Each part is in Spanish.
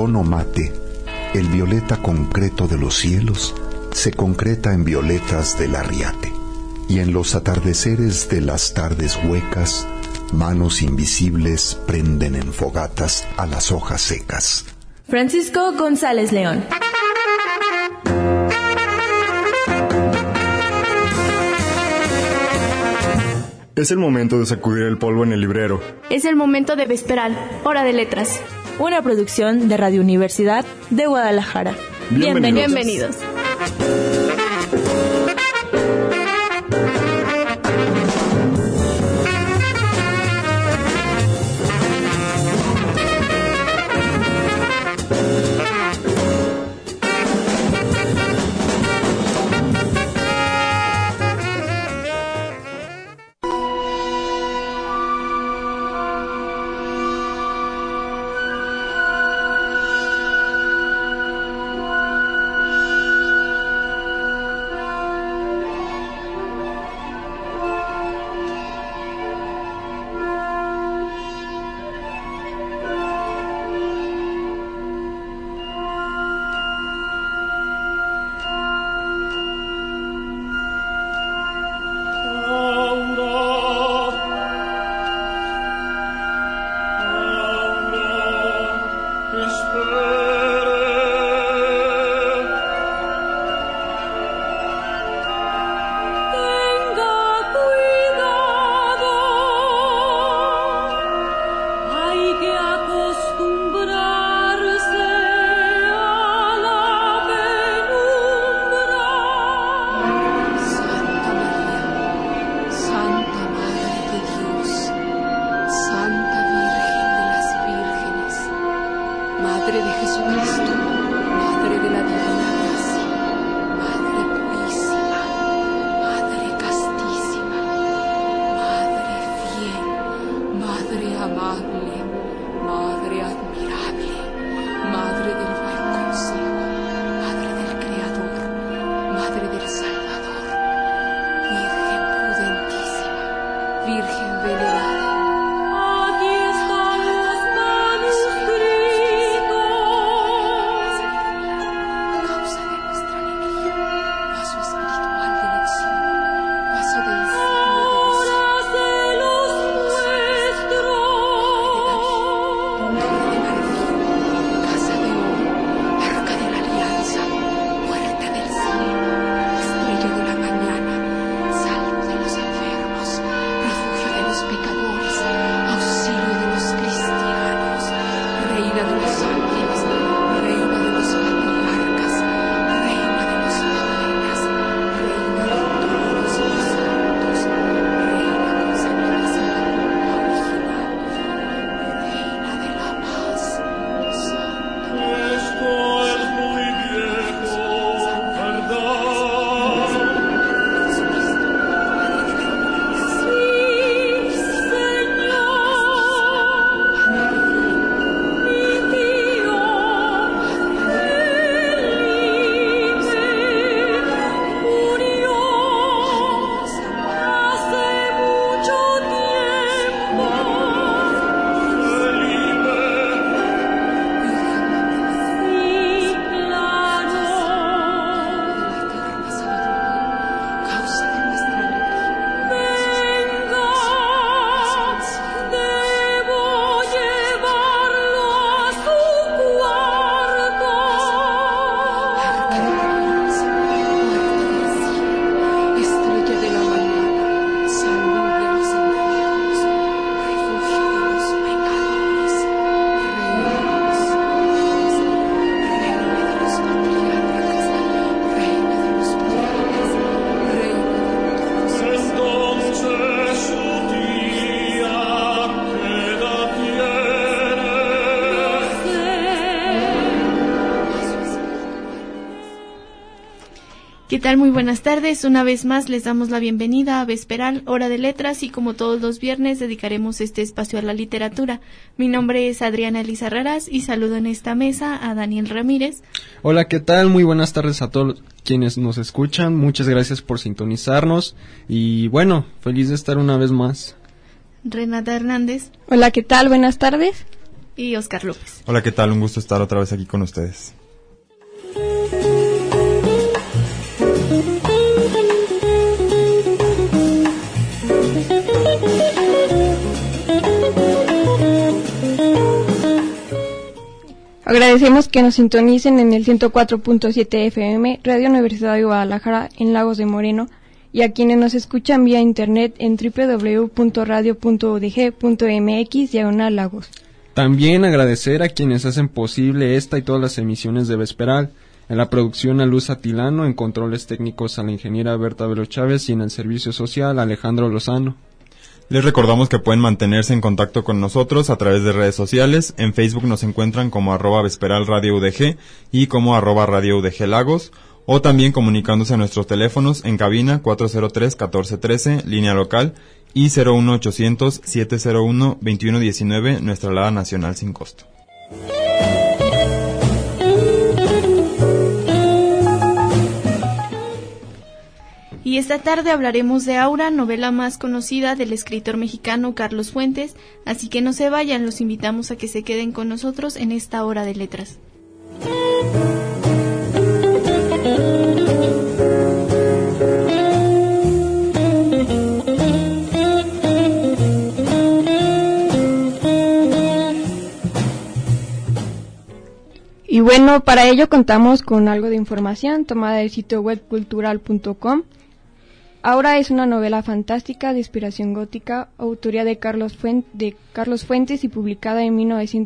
tono mate, el violeta concreto de los cielos se concreta en violetas del arriate, y en los atardeceres de las tardes huecas, manos invisibles prenden en fogatas a las hojas secas. Francisco González León. Es el momento de sacudir el polvo en el librero. Es el momento de Vesperal, Hora de Letras. Una producción de Radio Universidad de Guadalajara. Bienvenidos. ¿Qué tal? Muy buenas tardes. Una vez más les damos la bienvenida a Vesperal, Hora de Letras, y como todos los viernes dedicaremos este espacio a la literatura. Mi nombre es Adriana Elisa Raras y saludo en esta mesa a Daniel Ramírez. Hola, ¿qué tal? Muy buenas tardes a todos quienes nos escuchan. Muchas gracias por sintonizarnos y bueno, feliz de estar una vez más. Renata Hernández. Hola, ¿qué tal? Buenas tardes. y Oscar López. Hola, ¿qué tal? Un gusto estar otra vez aquí con ustedes. Agradecemos que nos sintonicen en el 104.7 FM, Radio Universidad de Guadalajara, en Lagos de Moreno, y a quienes nos escuchan vía internet en www.radio.udg.mx/Lagos. También agradecer a quienes hacen posible esta y todas las emisiones de Vesperal. En la producción a Luz Atilano, en controles técnicos a la ingeniera Berta Velo Chávez y en el servicio social Alejandro Lozano. Les recordamos que pueden mantenerse en contacto con nosotros a través de redes sociales. En Facebook nos encuentran como @vesperalradioudg y como @radioudglagos, o también comunicándose a nuestros teléfonos en cabina 403-1413, línea local, y 01800-701-2119, nuestra alada nacional sin costo. Y esta tarde hablaremos de Aura, novela más conocida del escritor mexicano Carlos Fuentes, así que no se vayan, los invitamos a que se queden con nosotros en esta hora de letras. Y bueno, para ello contamos con algo de información tomada del sitio web cultural.com. Aura es una novela fantástica de inspiración gótica, autoría de Carlos Fuentes y publicada en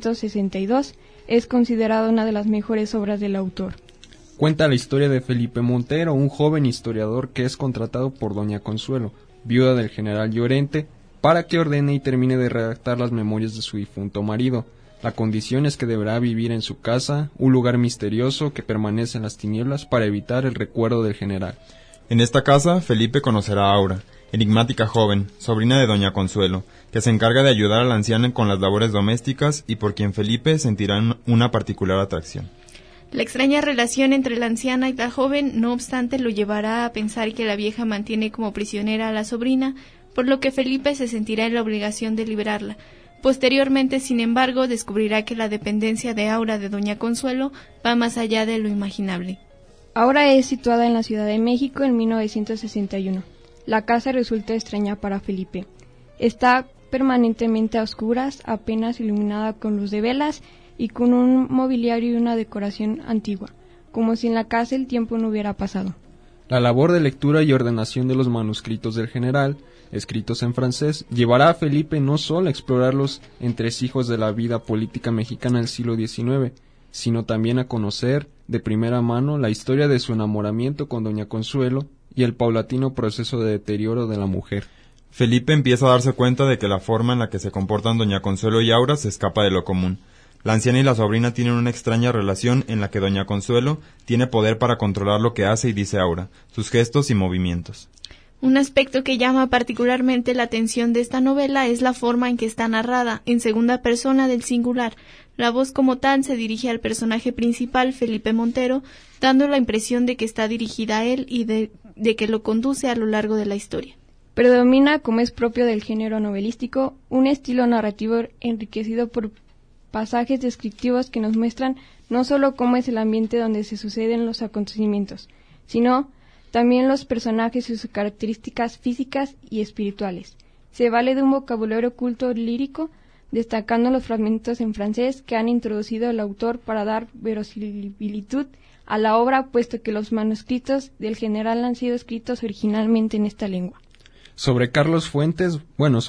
1962. Es considerada una de las mejores obras del autor. Cuenta la historia de Felipe Montero, un joven historiador que es contratado por doña Consuelo, viuda del general Llorente, para que ordene y termine de redactar las memorias de su difunto marido. La condición es que deberá vivir en su casa, un lugar misterioso que permanece en las tinieblas para evitar el recuerdo del general. En esta casa, Felipe conocerá a Aura, enigmática joven, sobrina de doña Consuelo, que se encarga de ayudar a la anciana con las labores domésticas y por quien Felipe sentirá una particular atracción. La extraña relación entre la anciana y la joven, no obstante, lo llevará a pensar que la vieja mantiene como prisionera a la sobrina, por lo que Felipe se sentirá en la obligación de liberarla. Posteriormente, sin embargo, descubrirá que la dependencia de Aura de doña Consuelo va más allá de lo imaginable. Aura es situada en la Ciudad de México en 1961. La casa resulta extraña para Felipe. Está permanentemente a oscuras, apenas iluminada con luz de velas y con un mobiliario y una decoración antigua, como si en la casa el tiempo no hubiera pasado. La labor de lectura y ordenación de los manuscritos del general, escritos en francés, llevará a Felipe no solo a explorar los entresijos de la vida política mexicana del siglo XIX, sino también a conocer de primera mano la historia de su enamoramiento con doña Consuelo y el paulatino proceso de deterioro de la mujer. Felipe empieza a darse cuenta de que la forma en la que se comportan doña Consuelo y Aura se escapa de lo común. La anciana y la sobrina tienen una extraña relación en la que doña Consuelo tiene poder para controlar lo que hace y dice Aura, sus gestos y movimientos. Un aspecto que llama particularmente la atención de esta novela es la forma en que está narrada, en segunda persona del singular. La voz como tal se dirige al personaje principal, Felipe Montero, dando la impresión de que está dirigida a él y de que lo conduce a lo largo de la historia. Predomina, como es propio del género novelístico, un estilo narrativo enriquecido por pasajes descriptivos que nos muestran no solo cómo es el ambiente donde se suceden los acontecimientos, sino también los personajes y sus características físicas y espirituales. Se vale de un vocabulario culto lírico, destacando los fragmentos en francés que han introducido el autor para dar verosimilitud a la obra, puesto que los manuscritos del general han sido escritos originalmente en esta lengua. Sobre Carlos Fuentes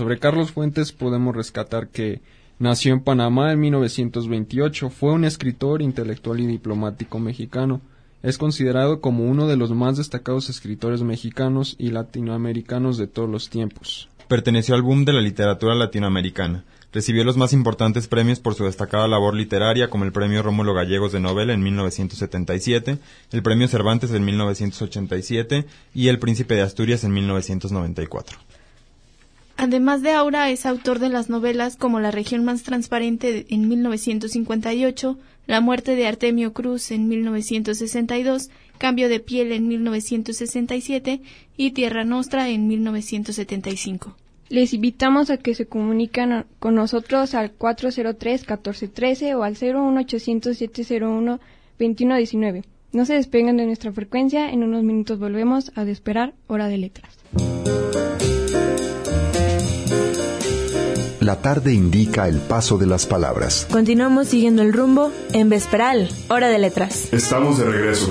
podemos rescatar que nació en Panamá en 1928, fue un escritor, intelectual y diplomático mexicano. Es considerado como uno de los más destacados escritores mexicanos y latinoamericanos de todos los tiempos. Perteneció al boom de la literatura latinoamericana. Recibió los más importantes premios por su destacada labor literaria, como el Premio Rómulo Gallegos de Novela en 1977, el Premio Cervantes en 1987 y el Príncipe de Asturias en 1994. Además de Aura, es autor de las novelas como La región más transparente en 1958, La muerte de Artemio Cruz en 1962, Cambio de piel en 1967 y Tierra Nostra en 1975. Les invitamos a que se comuniquen con nosotros al 403-1413 o al 01800-701-2119. No se despeguen de nuestra frecuencia, en unos minutos volvemos a Vesperal, Hora de Letras. La tarde indica el paso de las palabras. Continuamos siguiendo el rumbo en Vesperal, Hora de Letras. Estamos de regreso.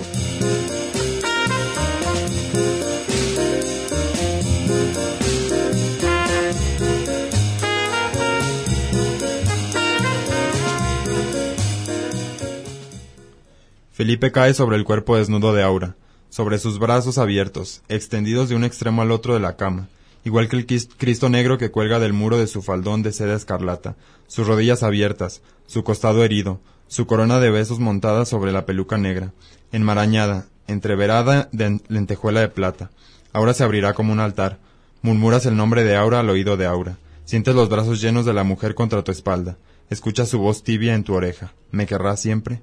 Felipe cae sobre el cuerpo desnudo de Aura, sobre sus brazos abiertos, extendidos de un extremo al otro de la cama, igual que el Cristo negro que cuelga del muro de su faldón de seda escarlata, sus rodillas abiertas, su costado herido, su corona de besos montada sobre la peluca negra, enmarañada, entreverada de lentejuela de plata. Aura se abrirá como un altar. Murmuras el nombre de Aura al oído de Aura. Sientes los brazos llenos de la mujer contra tu espalda. Escuchas su voz tibia en tu oreja. ¿Me querrás siempre?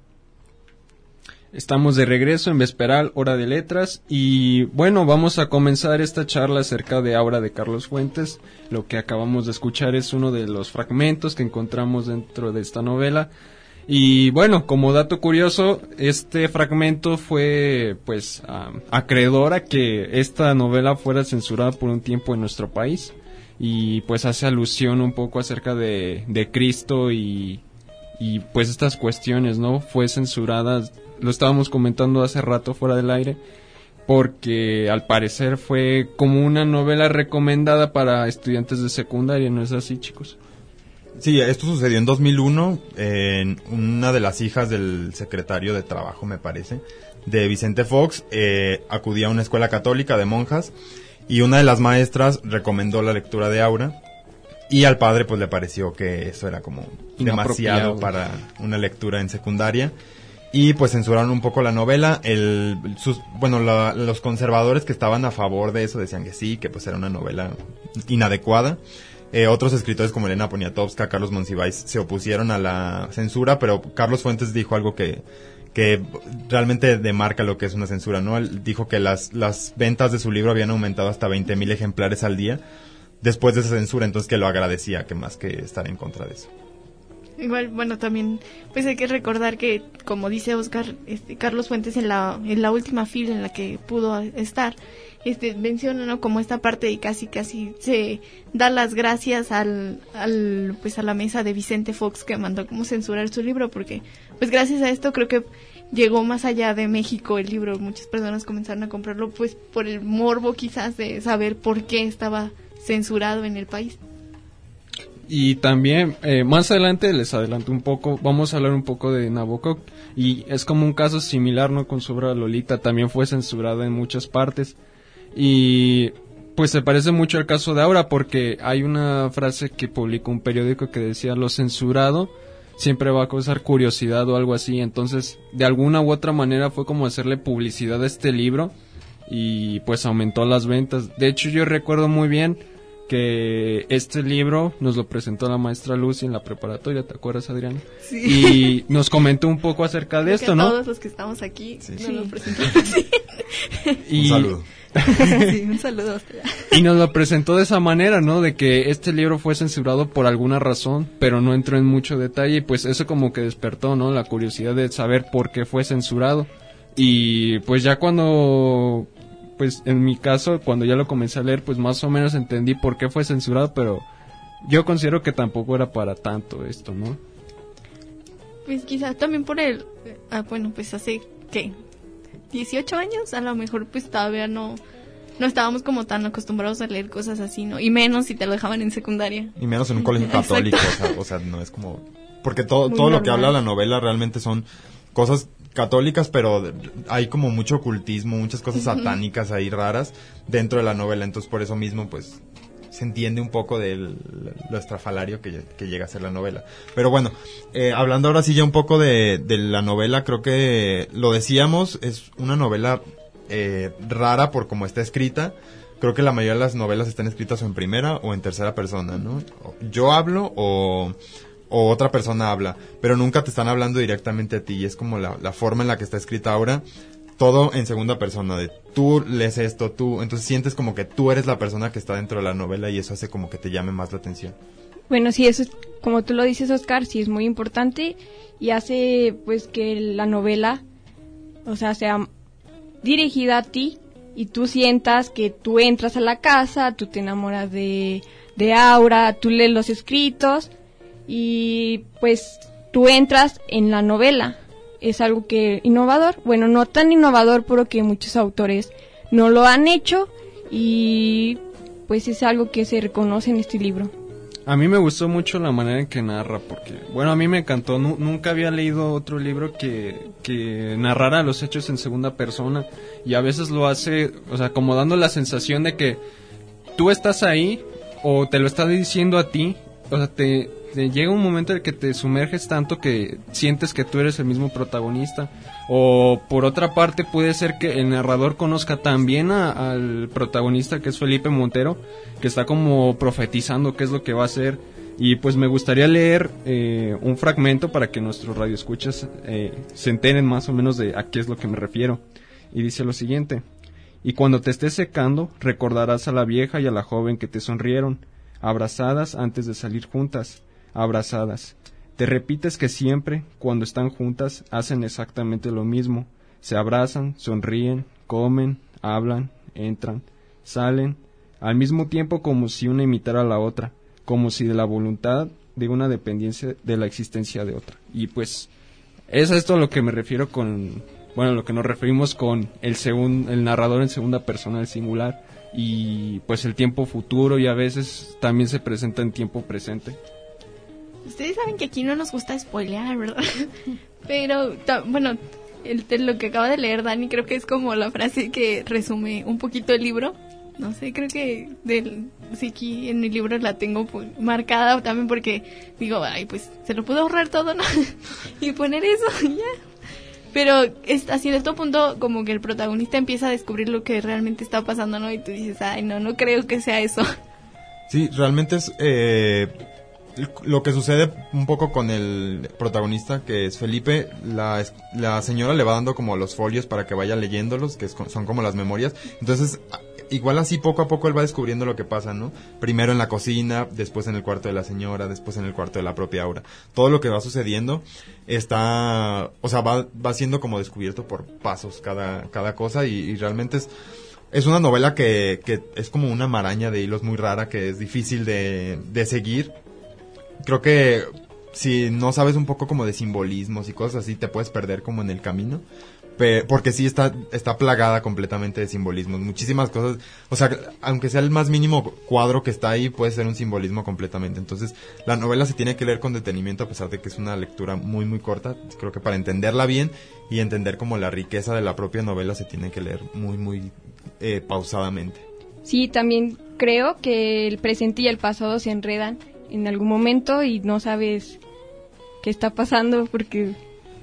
Estamos de regreso en Vesperal, Hora de Letras, y bueno, vamos a comenzar esta charla acerca de Aura de Carlos Fuentes. Lo que acabamos de escuchar es uno de los fragmentos que encontramos dentro de esta novela. Y bueno, como dato curioso, este fragmento fue pues acreedor a que esta novela fuera censurada por un tiempo en nuestro país, y pues hace alusión un poco acerca de Cristo y pues estas cuestiones, ¿no? Fue censurada, lo estábamos comentando hace rato fuera del aire, porque al parecer fue como una novela recomendada para estudiantes de secundaria, ¿no es así, chicos? Sí, esto sucedió en 2001, en una de las hijas del secretario de Trabajo, me parece, de Vicente Fox, acudía a una escuela católica de monjas, y una de las maestras recomendó la lectura de Aura, y al padre pues le pareció que eso era como demasiado para una lectura en secundaria, y pues censuraron un poco la novela. Los conservadores que estaban a favor de eso decían que sí, que pues era una novela inadecuada. Otros escritores como Elena Poniatowska, Carlos Monsiváis se opusieron a la censura, pero Carlos Fuentes dijo algo que realmente demarca lo que es una censura, ¿no? Él dijo que las ventas de su libro habían aumentado hasta 20,000 ejemplares al día después de esa censura, entonces que lo agradecía, que más que estar en contra de eso. Igual, bueno, también pues hay que recordar que, como dice Oscar, Carlos Fuentes en la última fila en la que pudo estar, menciona, ¿no?, como esta parte de casi se da las gracias pues a la mesa de Vicente Fox, que mandó como censurar su libro, porque pues gracias a esto creo que llegó más allá de México el libro. Muchas personas comenzaron a comprarlo pues por el morbo quizás de saber por qué estaba censurado en el país. Y también, más adelante, les adelanto un poco, vamos a hablar un poco de Nabokov, y es como un caso similar, ¿no?, con su obra Lolita. También fue censurada en muchas partes, y pues se parece mucho al caso de Aura, porque hay una frase que publicó un periódico que decía: lo censurado siempre va a causar curiosidad o algo así. Entonces, de alguna u otra manera fue como hacerle publicidad a este libro, y pues aumentó las ventas. De hecho, yo recuerdo muy bien que este libro nos lo presentó la maestra Lucy en la preparatoria, ¿te acuerdas, Adriana? Sí. Y nos comentó un poco acerca de esto, ¿no? Todos los que estamos aquí nos lo presentó. Sí. Un saludo. Sí, un saludo. Y nos lo presentó de esa manera, ¿no? De que este libro fue censurado por alguna razón, pero no entró en mucho detalle, y pues eso como que despertó, ¿no?, la curiosidad de saber por qué fue censurado. Y pues ya cuando... pues en mi caso, cuando ya lo comencé a leer, pues más o menos entendí por qué fue censurado, pero yo considero que tampoco era para tanto esto, ¿no? Pues quizás también por pues hace, ¿qué?, 18 años, a lo mejor pues todavía no estábamos como tan acostumbrados a leer cosas así, ¿no? Y menos si te lo dejaban en secundaria. Y menos en un colegio católico, o sea, no es como... Porque todo lo que habla la novela realmente son cosas católicas, pero hay como mucho ocultismo, muchas cosas satánicas ahí raras dentro de la novela, entonces por eso mismo pues se entiende un poco de lo estrafalario que llega a ser la novela. Pero bueno, hablando ahora sí ya un poco de la novela, creo que lo decíamos, es una novela rara por cómo está escrita. Creo que la mayoría de las novelas están escritas o en primera o en tercera persona, ¿no? Yo hablo o otra persona habla, pero nunca te están hablando directamente a ti, y es como la forma en la que está escrita ahora. todo en segunda persona, de tú lees esto, tú, entonces sientes como que tú eres la persona que está dentro de la novela y eso hace como que te llame más la atención. Bueno, sí, eso es, como tú lo dices, Oscar, sí es muy importante y hace pues que la novela, o sea dirigida a ti y tú sientas que tú entras a la casa, tú te enamoras de Aura, tú lees los escritos y pues tú entras en la novela. Es algo que innovador, bueno, no tan innovador porque muchos autores no lo han hecho y pues es algo que se reconoce en este libro. A mí me gustó mucho la manera en que narra, porque, bueno, a mí me encantó. Nunca había leído otro libro que narrara los hechos en segunda persona, y a veces lo hace, o sea, como dando la sensación de que tú estás ahí, o te lo está diciendo a ti, o sea, te llega un momento en el que te sumerges tanto que sientes que tú eres el mismo protagonista. O por otra parte puede ser que el narrador conozca también al protagonista, que es Felipe Montero, que está como profetizando qué es lo que va a hacer. Y pues me gustaría leer un fragmento para que nuestros radioescuchas se enteren más o menos de a qué es lo que me refiero. Y dice lo siguiente: y cuando te estés secando, recordarás a la vieja y a la joven que te sonrieron, abrazadas antes de salir juntas, abrazadas. Te repites que siempre, cuando están juntas, hacen exactamente lo mismo. Se abrazan, sonríen, comen, hablan, entran, salen, al mismo tiempo como si una imitara a la otra, como si de la voluntad de una dependencia de la existencia de otra. Y pues, es esto a lo que me refiero con, bueno, lo que nos referimos con el narrador en segunda persona, el singular, y pues el tiempo futuro, y a veces también se presenta en tiempo presente. Ustedes saben que aquí no nos gusta spoilear, ¿verdad? Pero, bueno, lo que acaba de leer Dani creo que es como la frase que resume un poquito el libro. No sé, creo que sí, aquí en mi libro la tengo marcada también porque digo, ay, pues se lo puedo ahorrar todo, ¿no? Y poner eso y ya. Pero a cierto punto como que el protagonista empieza a descubrir lo que realmente está pasando, ¿no? Y tú dices, ay, no creo que sea eso. Sí, realmente es lo que sucede un poco con el protagonista, que es Felipe. La señora le va dando como los folios para que vaya leyéndolos, que son como las memorias. Entonces, igual así poco a poco él va descubriendo lo que pasa, ¿no? Primero en la cocina, después en el cuarto de la señora, después en el cuarto de la propia Aura. Todo lo que va sucediendo va siendo como descubierto por pasos cada cosa, y realmente es una novela que es como una maraña de hilos muy rara, que es difícil de seguir. Creo que si no sabes un poco como de simbolismos y cosas así, te puedes perder como en el camino. Porque sí está plagada completamente de simbolismos, muchísimas cosas. O sea, aunque sea el más mínimo cuadro que está ahí, puede ser un simbolismo completamente. Entonces, la novela se tiene que leer con detenimiento, a pesar de que es una lectura muy, muy corta. Creo que para entenderla bien y entender como la riqueza de la propia novela, se tiene que leer muy, muy pausadamente. Sí, también creo que el presente y el pasado se enredan en algún momento y no sabes qué está pasando porque...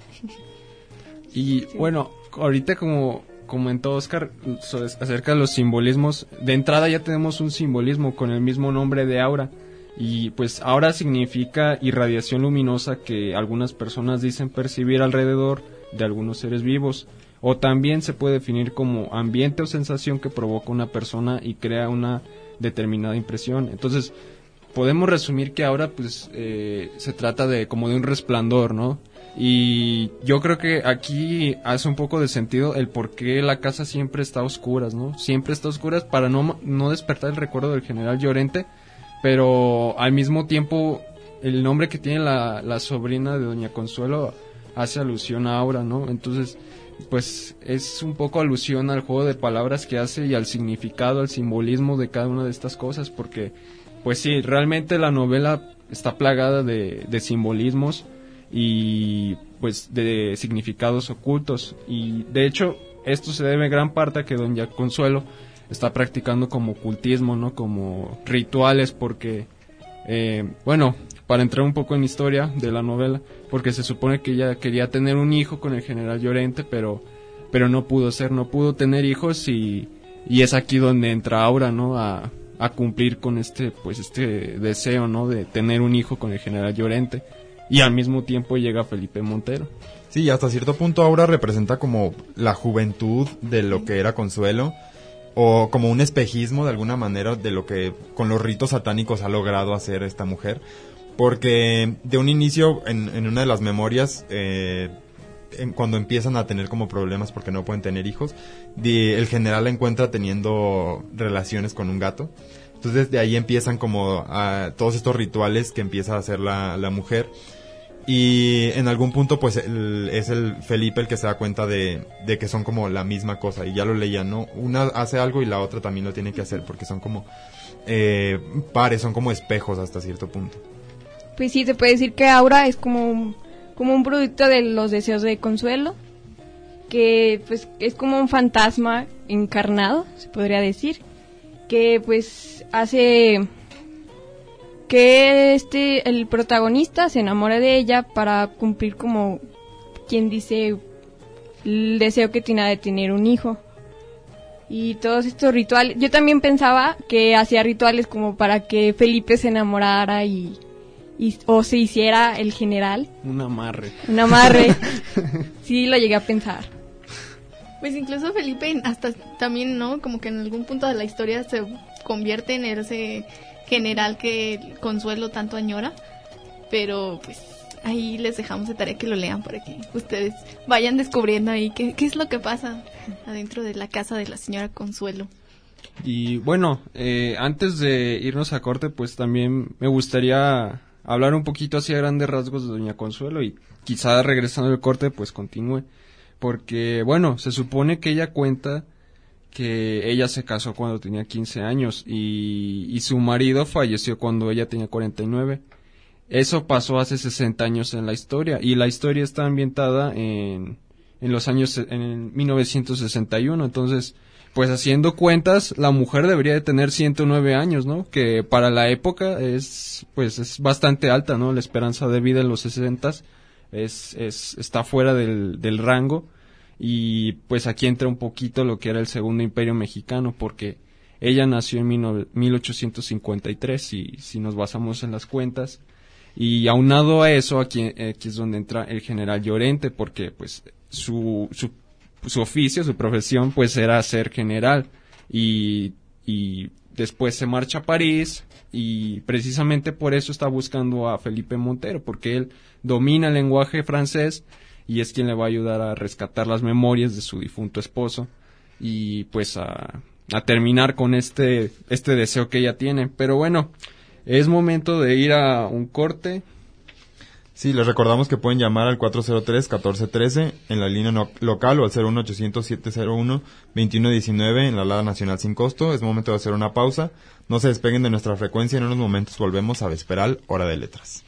Y sí. Bueno, ahorita como comentó Oscar acerca de los simbolismos, de entrada ya tenemos un simbolismo con el mismo nombre de Aura, y pues Aura significa irradiación luminosa que algunas personas dicen percibir alrededor de algunos seres vivos, o también se puede definir como ambiente o sensación que provoca una persona y crea una determinada impresión. Entonces podemos resumir que Aura pues se trata de como de un resplandor, ¿no? Y yo creo que aquí hace un poco de sentido el por qué la casa siempre está a oscuras, ¿no? Siempre está a oscuras para no despertar el recuerdo del general Llorente, pero al mismo tiempo el nombre que tiene la sobrina de Doña Consuelo hace alusión a Aura, ¿no? Entonces, pues es un poco alusión al juego de palabras que hace y al significado, al simbolismo de cada una de estas cosas, porque pues sí, realmente la novela está plagada de simbolismos y pues de significados ocultos, y de hecho esto se debe en gran parte a que Doña Consuelo está practicando como ocultismo, ¿no? Como rituales, porque bueno, para entrar un poco en historia de la novela, porque se supone que ella quería tener un hijo con el general Llorente, pero no pudo tener hijos, y es aquí donde entra Aura, ¿no? A cumplir con este deseo, ¿no? De tener un hijo con el general Llorente. y al mismo tiempo llega Felipe Montero. Sí, hasta cierto punto Aura representa como la juventud de lo que era Consuelo, o como un espejismo de alguna manera de lo que con los ritos satánicos ha logrado hacer esta mujer, porque de un inicio en una de las memorias, cuando empiezan a tener como problemas porque no pueden tener hijos, el general la encuentra teniendo relaciones con un gato. Entonces de ahí empiezan como todos estos rituales que empieza a hacer la mujer. Y en algún punto pues es el Felipe el que se da cuenta de que son como la misma cosa, y ya lo leía, ¿no? Una hace algo y la otra también lo tiene que hacer, porque son como pares, son como espejos hasta cierto punto. Pues sí, se puede decir que Aura es como un producto de los deseos de Consuelo, que pues es como un fantasma encarnado, se podría decir, que pues hace que el protagonista se enamore de ella para cumplir, como quien dice, el deseo que tiene de tener un hijo. Y todos estos rituales, yo también pensaba que hacía rituales como para que Felipe se enamorara o se hiciera el general. Un amarre. Sí, lo llegué a pensar. Pues incluso Felipe hasta también, ¿no? Como que en algún punto de la historia se convierte en ese general que Consuelo tanto añora, pero pues ahí les dejamos de tarea que lo lean para que ustedes vayan descubriendo ahí qué es lo que pasa adentro de la casa de la señora Consuelo. Y bueno, antes de irnos a corte, pues también me gustaría hablar un poquito así a grandes rasgos de doña Consuelo, y quizá regresando al corte pues continúe, porque bueno, se supone que ella cuenta que ella se casó cuando tenía 15 años y su marido falleció cuando ella tenía 49. Eso pasó hace 60 años en la historia, y la historia está ambientada en 1961. Entonces, pues haciendo cuentas, la mujer debería de tener 109 años, ¿no? Que para la época es bastante alta, ¿no? La esperanza de vida en los 60s está fuera del rango. Y pues aquí entra un poquito lo que era el Segundo Imperio Mexicano, porque ella nació en 1853, si nos basamos en las cuentas, y aunado a eso, aquí es donde entra el general Llorente, porque pues su oficio, su profesión, pues era ser general, y después se marcha a París, y precisamente por eso está buscando a Felipe Montero, porque él domina el lenguaje francés, y es quien le va a ayudar a rescatar las memorias de su difunto esposo y pues a terminar con este deseo que ella tiene. Pero bueno, es momento de ir a un corte. Sí, les recordamos que pueden llamar al 403-1413 en la línea local, o al 01800-701-2119 en la alada nacional sin costo. Es momento de hacer una pausa. No se despeguen de nuestra frecuencia. En unos momentos volvemos a Vesperal, Hora de Letras.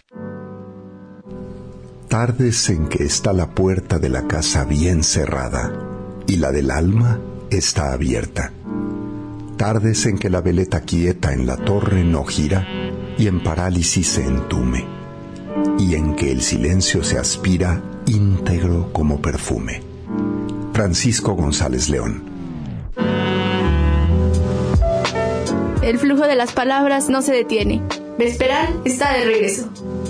Tardes en que está la puerta de la casa bien cerrada y la del alma está abierta. Tardes en que la veleta quieta en la torre no gira y en parálisis se entume, y en que el silencio se aspira íntegro como perfume. Francisco González León. El flujo de las palabras no se detiene. Vesperal está de regreso.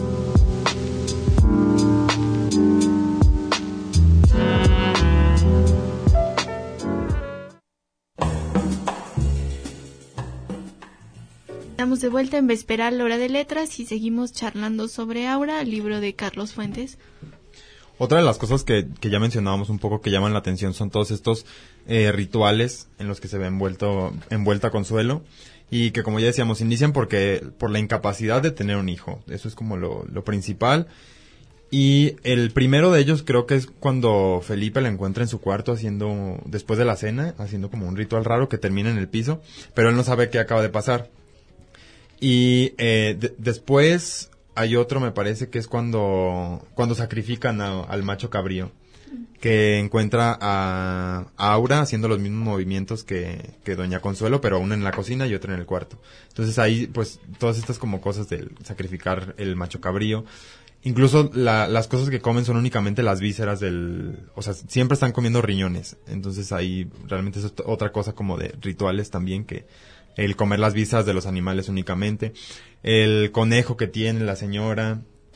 Estamos de vuelta en Vesperal, Hora de Letras, y seguimos charlando sobre Aura, el libro de Carlos Fuentes. Otra de las cosas que ya mencionábamos un poco que llaman la atención son todos estos rituales en los que se ve envuelta Consuelo, y que, como ya decíamos, inician por la incapacidad de tener un hijo. Eso es como lo principal. Y el primero de ellos creo que es cuando Felipe la encuentra en su cuarto después de la cena, haciendo como un ritual raro que termina en el piso, pero él no sabe qué acaba de pasar. Y después hay otro, me parece que es cuando sacrifican al macho cabrío, que encuentra a Aura haciendo los mismos movimientos que doña Consuelo, pero una en la cocina y otra en el cuarto. Entonces ahí pues todas estas como cosas de sacrificar el macho cabrío. Incluso las cosas que comen son únicamente las vísceras o sea, siempre están comiendo riñones. Entonces ahí realmente es otra cosa como de rituales también, que el comer las vísceras de los animales únicamente. El conejo que tiene la señora,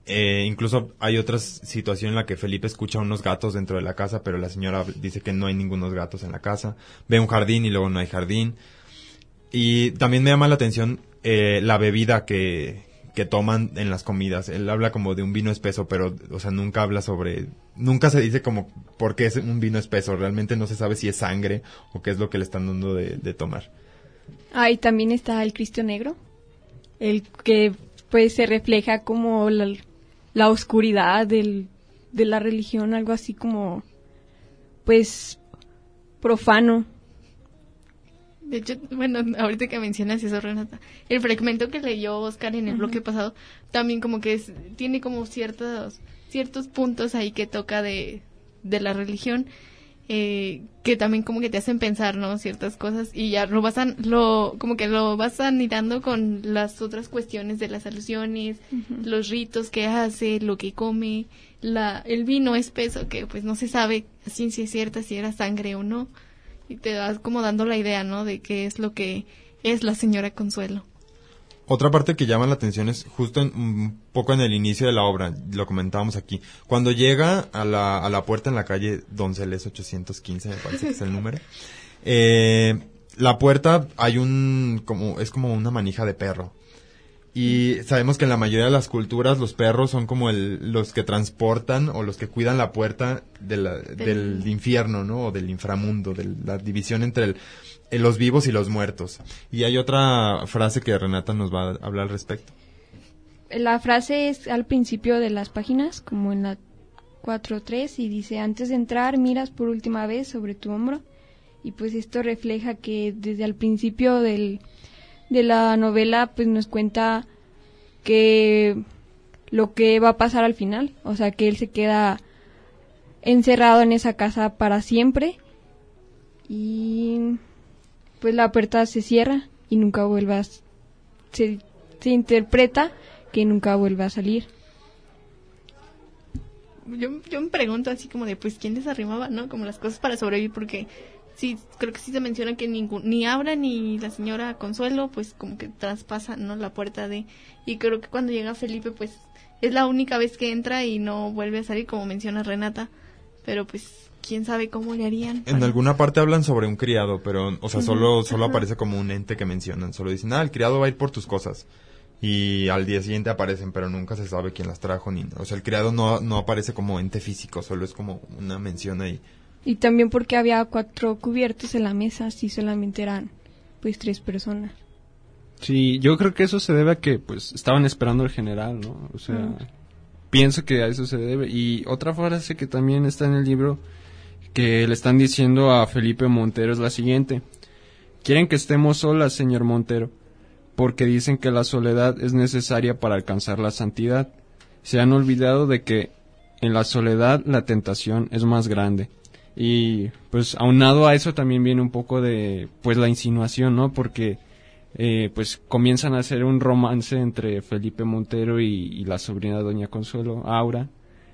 Incluso hay otra situación en la que Felipe escucha unos gatos dentro de la casa, pero la señora dice que no hay ningunos gatos en la casa. Ve un jardín y luego no hay jardín. Y también me llama la atención la bebida que toman en las comidas. Él habla como de un vino espeso, pero, o sea, nunca se dice como por qué es un vino espeso. Realmente no se sabe si es sangre o qué es lo que le están dando de tomar. Y también está el Cristo Negro, el que pues se refleja como la oscuridad de la religión, algo así como pues profano. De hecho, bueno, ahorita que mencionas eso, Renata, el fragmento que leyó Oscar en el bloque pasado, también como que tiene como ciertos puntos ahí que toca de la religión, que también como que te hacen pensar, ¿no? Ciertas cosas, y ya lo vas anidando con las otras cuestiones de las alusiones, los ritos que hace, lo que come, el vino espeso, que pues no se sabe a ciencia cierta si era sangre o no. Y te vas como dando la idea, ¿no? De qué es lo que es la señora Consuelo. Otra parte que llama la atención es justo un poco en el inicio de la obra, lo comentábamos aquí. Cuando llega a la puerta en la calle Donceles 815, me parece que es el número. La puerta es como una manija de perro. Y sabemos que en la mayoría de las culturas los perros son como los que transportan o los que cuidan la puerta del infierno, ¿no? O del inframundo, de la división entre los vivos y los muertos. Y hay otra frase que Renata nos va a hablar al respecto. La frase es al principio de las páginas, como en la 4.3, y dice: antes de entrar, miras por última vez sobre tu hombro. Y pues esto refleja que desde el principio de la novela pues nos cuenta que lo que va a pasar al final, o sea, que él se queda encerrado en esa casa para siempre y pues la puerta se cierra y nunca vuelve se interpreta que nunca vuelve a salir. Yo me pregunto así como de pues quién les arrimaba, ¿no? Como las cosas para sobrevivir, porque sí, creo que sí se menciona que ni Aura ni la señora Consuelo pues como que traspasan, ¿no? La puerta y creo que cuando llega Felipe pues es la única vez que entra y no vuelve a salir, como menciona Renata, pero pues quién sabe cómo le harían. En alguna parte hablan sobre un criado, pero o sea, solo aparece como un ente que mencionan, solo dicen, el criado va a ir por tus cosas. Y al día siguiente aparecen, pero nunca se sabe quién las trajo o sea, el criado no aparece como ente físico, solo es como una mención ahí. Y también porque había 4 cubiertos en la mesa, si solamente eran pues 3 personas. Sí, yo creo que eso se debe a que pues estaban esperando al general, ¿no? O sea, pienso que a eso se debe. Y otra frase que también está en el libro que le están diciendo a Felipe Montero es la siguiente: quieren que estemos solas, señor Montero, porque dicen que la soledad es necesaria para alcanzar la santidad. Se han olvidado de que en la soledad la tentación es más grande. Y pues aunado a eso también viene un poco de pues la insinuación, ¿no? Porque pues comienzan a hacer un romance entre Felipe Montero y la sobrina de doña Consuelo, Aura,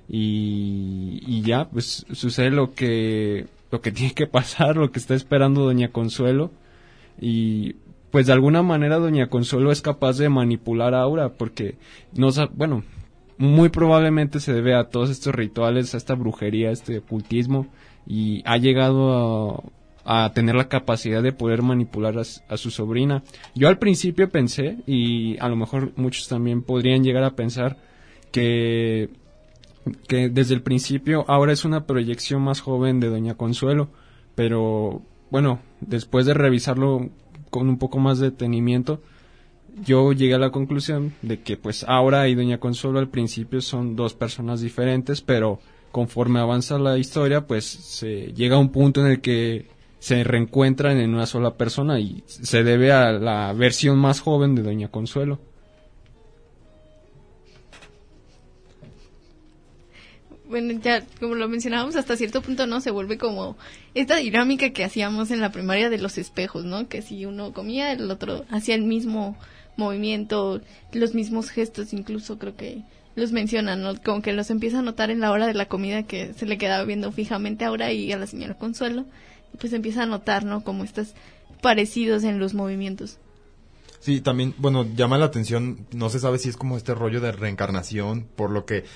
y ya pues sucede lo que tiene que pasar, lo que está esperando doña Consuelo, y pues de alguna manera doña Consuelo es capaz de manipular a Aura, porque muy probablemente se debe a todos estos rituales, a esta brujería, a este ocultismo, y ha llegado a tener la capacidad de poder manipular a su sobrina. Yo al principio pensé, y a lo mejor muchos también podrían llegar a pensar, que desde el principio Aura es una proyección más joven de doña Consuelo, pero bueno, después de revisarlo con un poco más de detenimiento, yo llegué a la conclusión de que pues Aura y doña Consuelo al principio son 2 personas diferentes, pero conforme avanza la historia pues se llega a un punto en el que se reencuentran en una sola persona, y se debe a la versión más joven de doña Consuelo. Bueno, ya como lo mencionábamos, hasta cierto punto no se vuelve como esta dinámica que hacíamos en la primaria de los espejos, ¿no? Que si uno comía, el otro hacía el mismo movimiento, los mismos gestos, incluso creo que los mencionan, ¿no? Como que los empieza a notar en la hora de la comida, que se le quedaba viendo fijamente a Aura y a la señora Consuelo, y pues empieza a notar, ¿no? Como estos parecidos en los movimientos. Sí, también, bueno, llama la atención, no se sabe si es como este rollo de reencarnación, por lo que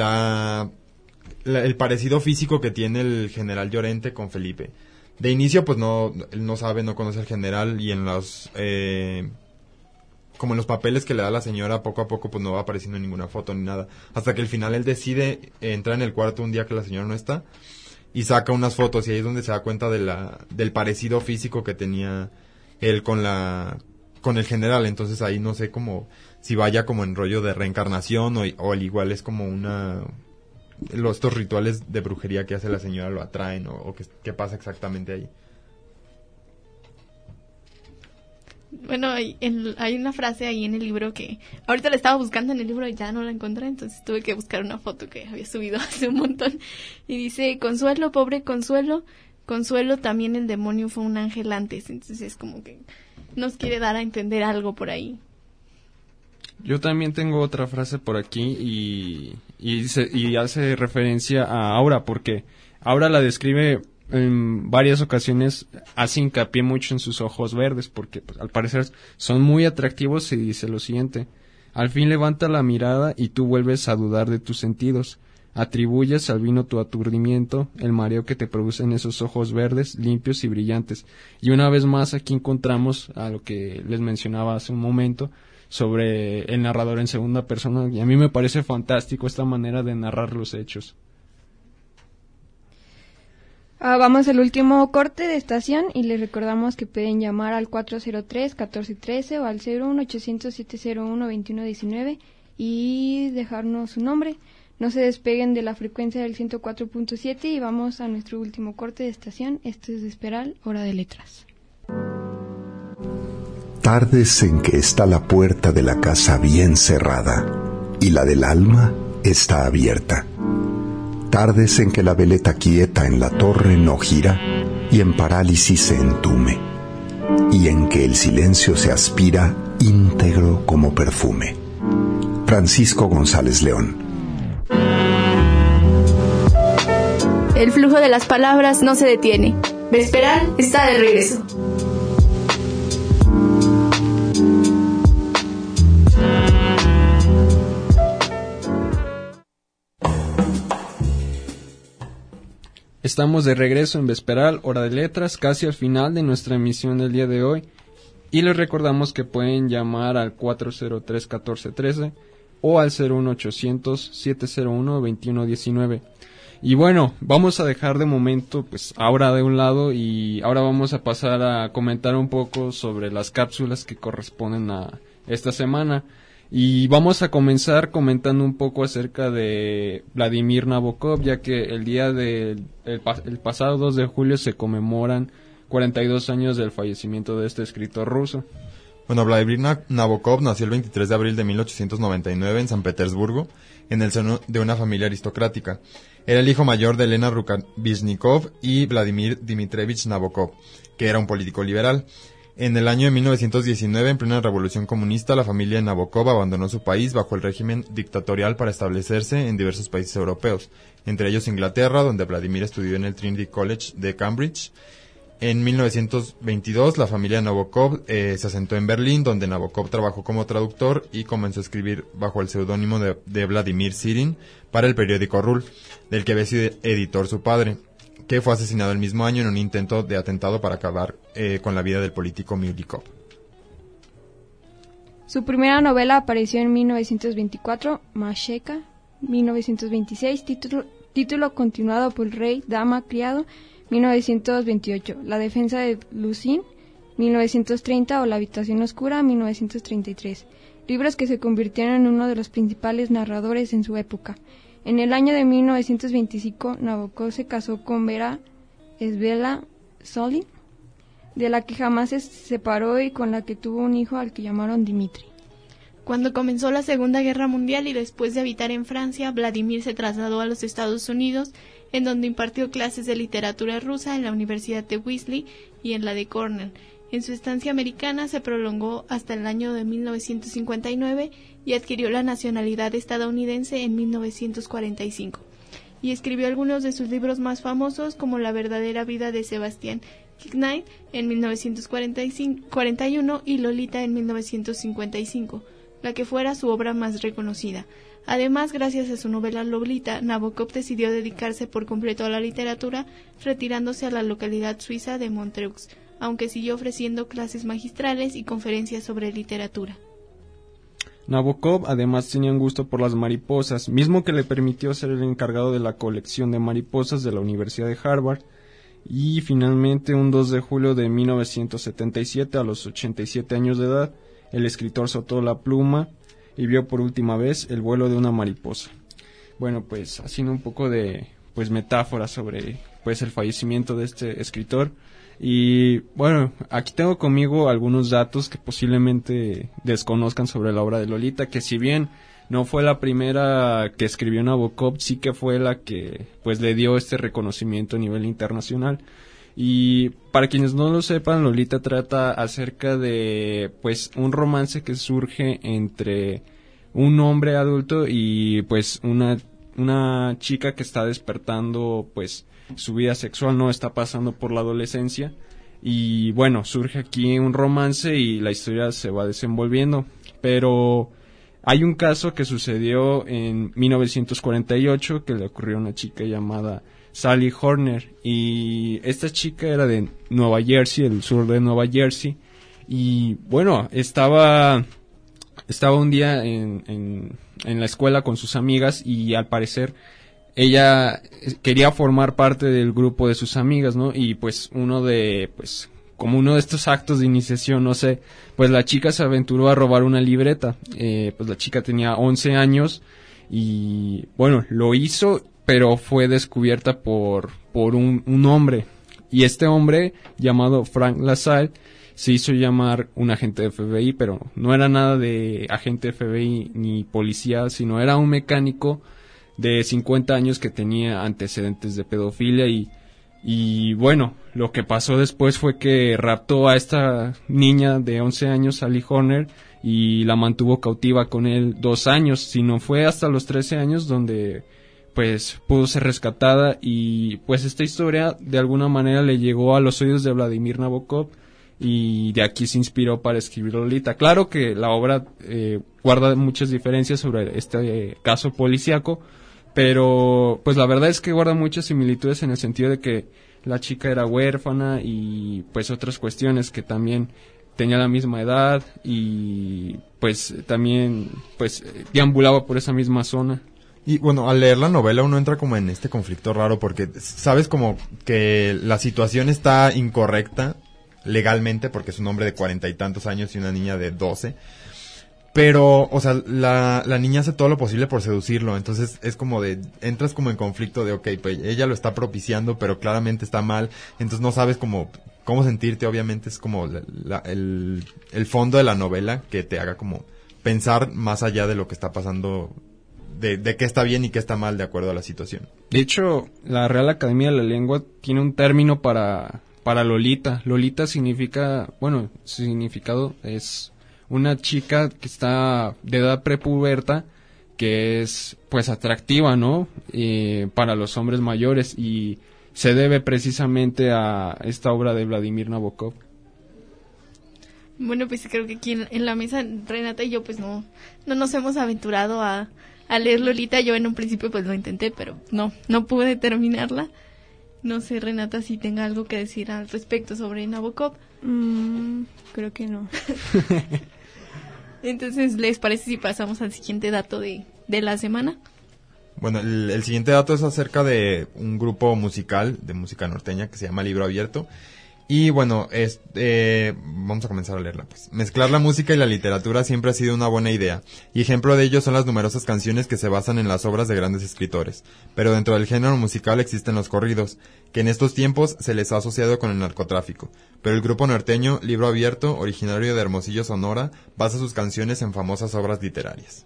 el parecido físico que tiene el general Llorente con Felipe. De inicio, pues él no sabe, no conoce al general, y en los como en los papeles que le da la señora, poco a poco pues no va apareciendo ninguna foto ni nada, hasta que al final él decide entrar en el cuarto un día que la señora no está y saca unas fotos, y ahí es donde se da cuenta del parecido físico que tenía él con el general. Entonces ahí no sé cómo si vaya como en rollo de reencarnación o al igual es como estos rituales de brujería que hace la señora lo atraen o qué pasa exactamente ahí. Bueno, hay una frase ahí en el libro que ahorita la estaba buscando en el libro y ya no la encontré, entonces tuve que buscar una foto que había subido hace un montón. Y dice: Consuelo, pobre Consuelo, Consuelo, también el demonio fue un ángel antes. Entonces es como que nos quiere dar a entender algo por ahí. Yo también tengo otra frase por aquí y hace referencia a Aura, porque Aura la describe en varias ocasiones, hace hincapié mucho en sus ojos verdes, porque pues, al parecer son muy atractivos, y dice lo siguiente: al fin levanta la mirada y tú vuelves a dudar de tus sentidos, atribuyes al vino tu aturdimiento, el mareo que te producen esos ojos verdes, limpios y brillantes. Y una vez más aquí encontramos a lo que les mencionaba hace un momento, sobre el narrador en segunda persona, y a mí me parece fantástico esta manera de narrar los hechos. Vamos al último corte de estación y les recordamos que pueden llamar al 403-1413 o al 01800-701-2119 y dejarnos su nombre. No se despeguen de la frecuencia del 104.7 y vamos a nuestro último corte de estación. Esto es Vesperal, Hora de Letras. Tardes en que está la puerta de la casa bien cerrada y la del alma está abierta. Tardes en que la veleta quieta en la torre no gira y en parálisis se entume, y en que el silencio se aspira íntegro como perfume. Francisco González León. El flujo de las palabras no se detiene. Vesperal está de regreso. Estamos de regreso en Vesperal, Hora de Letras, casi al final de nuestra emisión del día de hoy, y les recordamos que pueden llamar al 403-1413 o al 01800-701-2119. Y bueno, vamos a dejar de momento pues ahora de un lado y ahora vamos a pasar a comentar un poco sobre las cápsulas que corresponden a esta semana. Y vamos a comenzar comentando un poco acerca de Vladimir Nabokov, ya que el día el pasado 2 de julio se conmemoran 42 años del fallecimiento de este escritor ruso. Bueno, Vladimir Nabokov nació el 23 de abril de 1899 en San Petersburgo, en el seno de una familia aristocrática. Era el hijo mayor de Elena Rukavishnikov y Vladimir Dmitrievich Nabokov, que era un político liberal. En el año de 1919, en plena revolución comunista, la familia de Nabokov abandonó su país bajo el régimen dictatorial para establecerse en diversos países europeos, entre ellos Inglaterra, donde Vladimir estudió en el Trinity College de Cambridge. En 1922, la familia de Nabokov se asentó en Berlín, donde Nabokov trabajó como traductor y comenzó a escribir bajo el seudónimo de Vladimir Sirin para el periódico Rul, del que había sido editor su padre, que fue asesinado el mismo año en un intento de atentado para acabar con la vida del político Milikov. Su primera novela apareció en 1924, Masheka, 1926, título continuado por Rey, Dama, Criado, 1928, La defensa de Lucín, 1930 o La habitación oscura, 1933, libros que se convirtieron en uno de los principales narradores en su época. En el año de 1925, Nabokov se casó con Vera Svela Solin, de la que jamás se separó y con la que tuvo un hijo al que llamaron Dimitri. Cuando comenzó la Segunda Guerra Mundial y después de habitar en Francia, Vladimir se trasladó a los Estados Unidos, en donde impartió clases de literatura rusa en la Universidad de Wellesley y en la de Cornell. En su estancia americana se prolongó hasta el año de 1959 y adquirió la nacionalidad estadounidense en 1945. Y escribió algunos de sus libros más famosos, como La verdadera vida de Sebastián Knight en 1941 y Lolita en 1955, la que fuera su obra más reconocida. Además, gracias a su novela Lolita, Nabokov decidió dedicarse por completo a la literatura, retirándose a la localidad suiza de Montreux, aunque siguió ofreciendo clases magistrales y conferencias sobre literatura. Nabokov además tenía un gusto por las mariposas, mismo que le permitió ser el encargado de la colección de mariposas de la Universidad de Harvard, y finalmente un 2 de julio de 1977, a los 87 años de edad, el escritor soltó la pluma y vio por última vez el vuelo de una mariposa. Bueno, pues haciendo un poco de metáfora sobre el fallecimiento de este escritor. Y bueno, aquí tengo conmigo algunos datos que posiblemente desconozcan sobre la obra de Lolita, que si bien no fue la primera que escribió Nabokov, sí que fue la que le dio este reconocimiento a nivel internacional. Y para quienes no lo sepan, Lolita trata acerca de un romance que surge entre un hombre adulto y una chica que está despertando su vida sexual, no está pasando por la adolescencia, y bueno, surge aquí un romance y la historia se va desenvolviendo. Pero hay un caso que sucedió en 1948 que le ocurrió a una chica llamada Sally Horner, y esta chica era de Nueva Jersey, el sur de Nueva Jersey, y bueno, estaba un día en la escuela con sus amigas, y al parecer ella quería formar parte del grupo de sus amigas, ¿no? Y como uno de estos actos de iniciación, no sé, la chica se aventuró a robar una libreta. La chica tenía 11 años y bueno, lo hizo, pero fue descubierta por un hombre, y este hombre, llamado Frank LaSalle, se hizo llamar un agente de FBI, pero no era nada de agente de FBI ni policía, sino era un mecánico de 50 años que tenía antecedentes de pedofilia, y bueno, lo que pasó después fue que raptó a esta niña de 11 años, Sally Horner, y la mantuvo cautiva con él 2 años, sino fue hasta los 13 años donde pudo ser rescatada, y esta historia de alguna manera le llegó a los oídos de Vladimir Nabokov, y de aquí se inspiró para escribir Lolita. Claro que la obra guarda muchas diferencias sobre este caso policíaco, pero la verdad es que guarda muchas similitudes en el sentido de que la chica era huérfana y otras cuestiones, que también tenía la misma edad y también deambulaba por esa misma zona. Y bueno, al leer la novela uno entra como en este conflicto raro, porque sabes como que la situación está incorrecta legalmente, porque es un hombre de 40 y tantos años y una niña de 12, pero, o sea, la niña hace todo lo posible por seducirlo, entonces es como entras como en conflicto de, okay, ella lo está propiciando, pero claramente está mal, entonces no sabes cómo sentirte. Obviamente es como el fondo de la novela que te haga como pensar más allá de lo que está pasando, de qué está bien y qué está mal de acuerdo a la situación. De hecho, la Real Academia de la Lengua tiene un término para Lolita. Lolita significa, su significado es una chica que está de edad prepuberta, que es atractiva, ¿no? Para los hombres mayores, y se debe precisamente a esta obra de Vladimir Nabokov. Bueno, creo que aquí en la mesa Renata y yo no nos hemos aventurado a leer Lolita. Yo en un principio lo intenté, pero no pude terminarla. No sé, Renata, si tenga algo que decir al respecto sobre Nabokov. Creo que no. Entonces, ¿les parece si pasamos al siguiente dato de la semana? Bueno, el siguiente dato es acerca de un grupo musical de música norteña que se llama Libro Abierto. Y bueno, vamos a comenzar a leerla. Mezclar la música y la literatura siempre ha sido una buena idea, y ejemplo de ello son las numerosas canciones que se basan en las obras de grandes escritores. Pero dentro del género musical existen los corridos, que en estos tiempos se les ha asociado con el narcotráfico. Pero el grupo norteño Libro Abierto, originario de Hermosillo, Sonora, basa sus canciones en famosas obras literarias.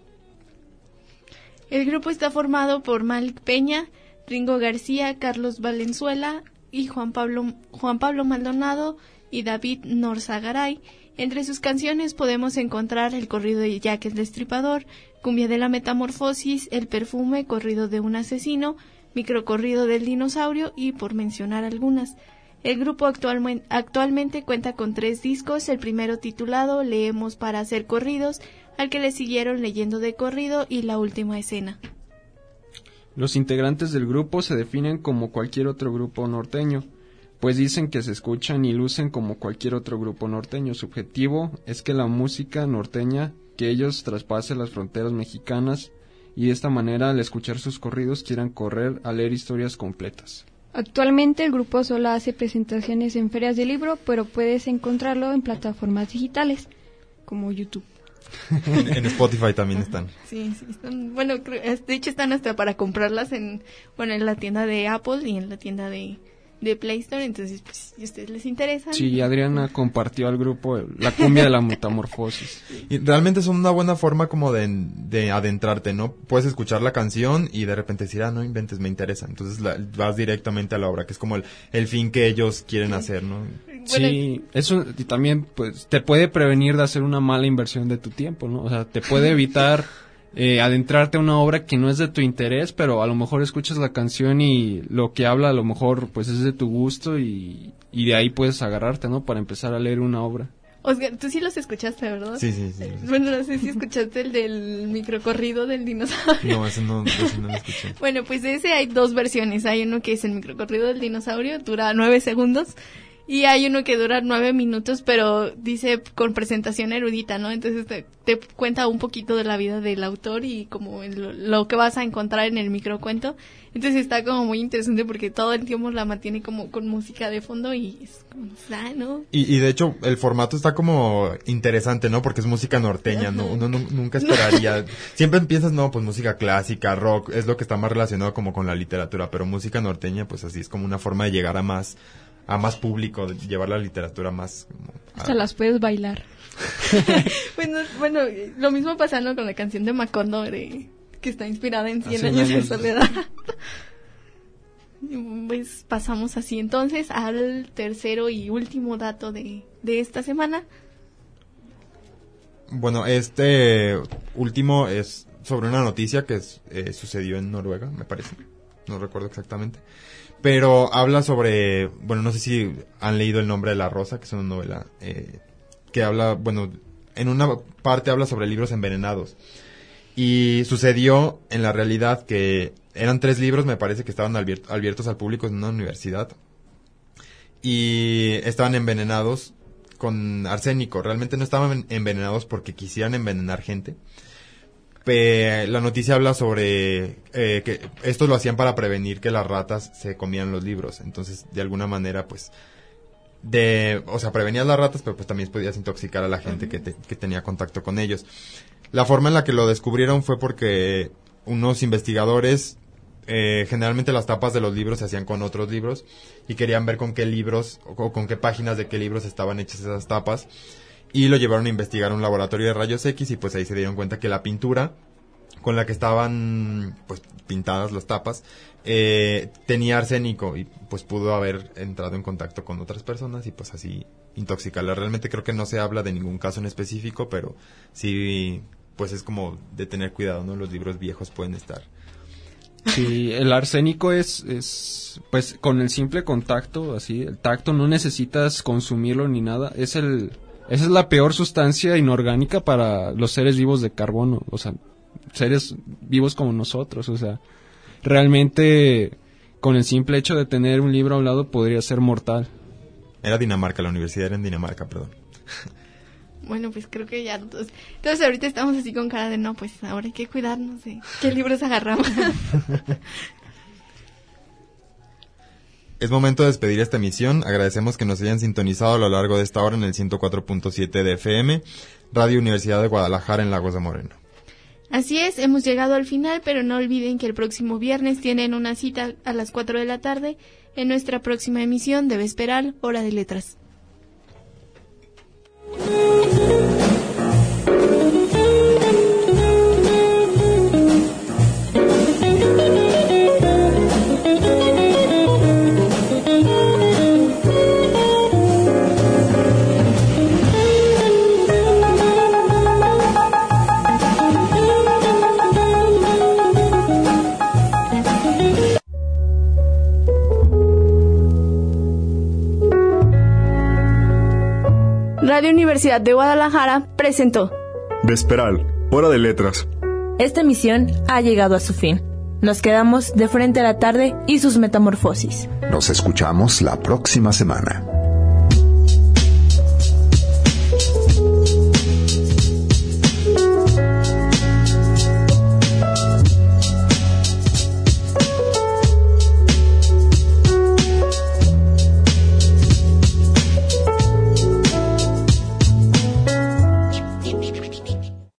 El grupo está formado por Malik Peña, Ringo García, Carlos Valenzuela y Juan Pablo Maldonado y David Norzagaray. Entre sus canciones podemos encontrar el corrido de Jack el Destripador, Cumbia de la Metamorfosis, El Perfume, Corrido de un Asesino, Microcorrido del Dinosaurio, y por mencionar algunas. El grupo actualmente cuenta con 3 discos, el primero titulado Leemos para hacer corridos, al que le siguieron Leyendo de corrido y La última escena. Los integrantes del grupo se definen como cualquier otro grupo norteño, pues dicen que se escuchan y lucen como cualquier otro grupo norteño. Su objetivo es que la música norteña, que ellos traspase las fronteras mexicanas, y de esta manera al escuchar sus corridos quieran correr a leer historias completas. Actualmente el grupo solo hace presentaciones en ferias de libro, pero puedes encontrarlo en plataformas digitales como YouTube. En Spotify también están. Sí, están, bueno, de hecho están hasta para comprarlas en la tienda de Apple y en la tienda de Play Store, entonces pues si a ustedes les interesa. Sí, Adriana compartió al grupo la cumbia de la metamorfosis. Y realmente es una buena forma como de adentrarte, ¿no? Puedes escuchar la canción y de repente decir, no inventes, me interesa. Entonces vas directamente a la obra, que es como el fin que ellos quieren hacer, ¿no? Sí, eso y también pues te puede prevenir de hacer una mala inversión de tu tiempo, ¿no? O sea, te puede evitar adentrarte a una obra que no es de tu interés, pero a lo mejor escuchas la canción y lo que habla a lo mejor pues es de tu gusto y de ahí puedes agarrarte, ¿no? Para empezar a leer una obra. Oscar, tú sí los escuchaste, ¿verdad? Sí. Bueno, no sé si escuchaste el del microcorrido del dinosaurio. No, ese no lo escuché. Bueno, pues de ese hay 2 versiones. Hay uno que es el microcorrido del dinosaurio, dura 9 segundos. Y hay uno que dura 9 minutos, pero dice con presentación erudita, ¿no? Entonces te cuenta un poquito de la vida del autor y como lo que vas a encontrar en el microcuento. Entonces está como muy interesante porque todo el tiempo la mantiene como con música de fondo y es como, ¿no? Y de hecho el formato está como interesante, ¿no? Porque es música norteña, ¿no? Uno nunca esperaría. Siempre piensas, no, pues música clásica, rock, es lo que está más relacionado como con la literatura, pero música norteña, pues así es como una forma de llegar a más público, de llevar la literatura más... Hasta las puedes bailar. bueno, lo mismo pasa, ¿no? Con la canción de Macondo, que está inspirada en 100 años de soledad. Pues pasamos así entonces al tercero y último dato de esta semana. Bueno, este último es sobre una noticia que sucedió en Noruega, me parece. No recuerdo exactamente. Pero habla sobre, bueno, no sé si han leído El nombre de la rosa, que es una novela que habla, bueno, en una parte habla sobre libros envenenados. Y sucedió en la realidad que eran 3 libros, me parece, que estaban abiertos al público en una universidad. Y estaban envenenados con arsénico. Realmente no estaban envenenados porque quisieran envenenar gente. La noticia habla sobre que esto lo hacían para prevenir que las ratas se comieran los libros. Entonces, de alguna manera, pues, prevenías las ratas, pero pues también podías intoxicar a la gente que tenía contacto con ellos. La forma en la que lo descubrieron fue porque unos investigadores, generalmente las tapas de los libros se hacían con otros libros y querían ver con qué libros o con qué páginas de qué libros estaban hechas esas tapas. Y lo llevaron a investigar a un laboratorio de rayos X y pues ahí se dieron cuenta que la pintura con la que estaban pues pintadas las tapas tenía arsénico y pues pudo haber entrado en contacto con otras personas y pues así intoxicarla. Realmente creo que no se habla de ningún caso en específico, pero sí pues es como de tener cuidado, ¿no? Los libros viejos pueden estar. Sí, el arsénico es pues con el simple contacto, así, el tacto, no necesitas consumirlo ni nada, esa es la peor sustancia inorgánica para los seres vivos de carbono, o sea, seres vivos como nosotros, o sea, realmente con el simple hecho de tener un libro a un lado podría ser mortal. Era Dinamarca, la universidad era en Dinamarca, perdón. Bueno, pues creo que ya entonces ahorita estamos así con cara de no, pues ahora hay que cuidarnos de qué libros agarramos. Es momento de despedir esta emisión. Agradecemos que nos hayan sintonizado a lo largo de esta hora en el 104.7 de FM, Radio Universidad de Guadalajara en Lagos de Moreno. Así es, hemos llegado al final, pero no olviden que el próximo viernes tienen una cita a las 4 de la tarde en nuestra próxima emisión de Vesperal, Hora de Letras. Radio Universidad de Guadalajara presentó Vesperal, Hora de Letras. Esta emisión ha llegado a su fin. Nos quedamos de frente a la tarde y sus metamorfosis. Nos escuchamos la próxima semana.